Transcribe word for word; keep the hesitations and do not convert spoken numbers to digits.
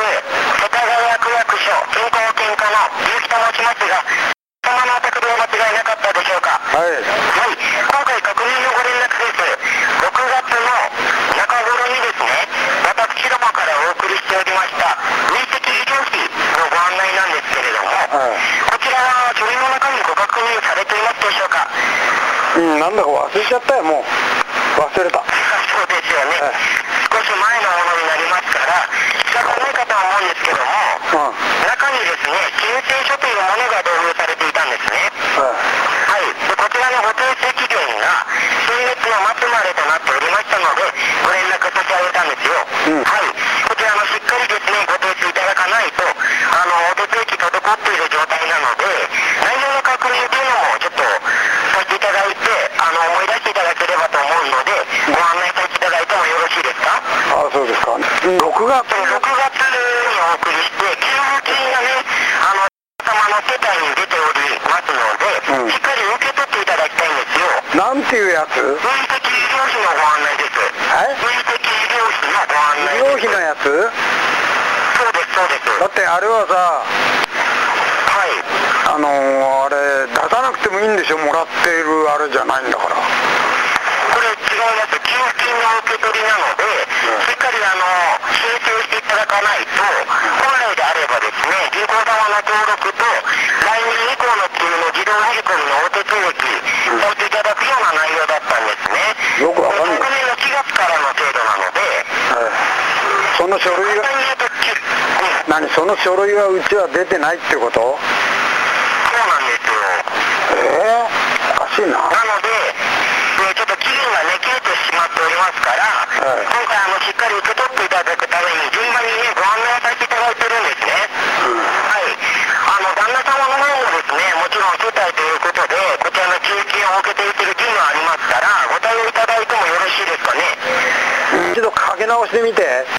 世田谷区役所健康保険課の結城と申しますが、様のお宅でお間違いなかったでしょうか。 はい。 はい、今回確認のご連絡です。ろくがつの中頃にですね、私どもからお送りしておりました累積医療費のご案内なんですけれども、 はい、 こちらは書類の中にご確認されていますでしょうか。 うん、なんだか忘れちゃったよ、もう。忘れた。 そうですよね。 はい、 少し前のものになりますから、仕方ないかとは思うんですけども、うん、中にですね、申請書というものが同封されていたんですね。はい。はい、でこちらのご訂正期限が先月の末までとなっておりましたので、ご連絡差し上げたんですよ。うん、はい。こちらのしっかりですね、ご提出いただかないと、あの、お手続き滞っている状態なので、内容の確認というのもちょっとさせていただいて、あの、思い出していただければと思うので、ご案内させていただいてもよろしいですか。 ああ、そうですか。ろくがつろくがつにお送りして、給付金がね、あの、様の世帯に出ておりますので、うん、しっかり受け取っていただきたいんですよ。 なんていうやつ？ 累積医療費のご案内です。 はい？ 累積医療費のご案内です。 医療費のやつ？ そうです、そうです。 だってあれはさ、 はい。 あのー、あれ、出さなくてもいいんでしょ、もらっているあれじゃないんだから。 これ違います。給付金の受け取りなので、うん、しっかりあの申請していただかないと、本来であればですね、銀行様の登録と来年以降の給の自動振り込みのお手続きさせていただくような内容だったんですね。 よくわかんない。 昨年のしがつからの制度なので、はい、 その書類が、うん、何、その書類はうちは出てないってこと？ そうなんですよ。 えー、おかしいな。 なので、ちょっと期限がね、切れてしまっておりますから、はい、今回あのしっかり受け取っていただくために順番にね、ご案内させていただいてるんですね。うん、はい。あの、旦那様の方もですね、もちろん世帯ということで、こちらの給付金を受けている義務がありますから、ご対応いただいてもよろしいですかね。 一度かけ直してみて。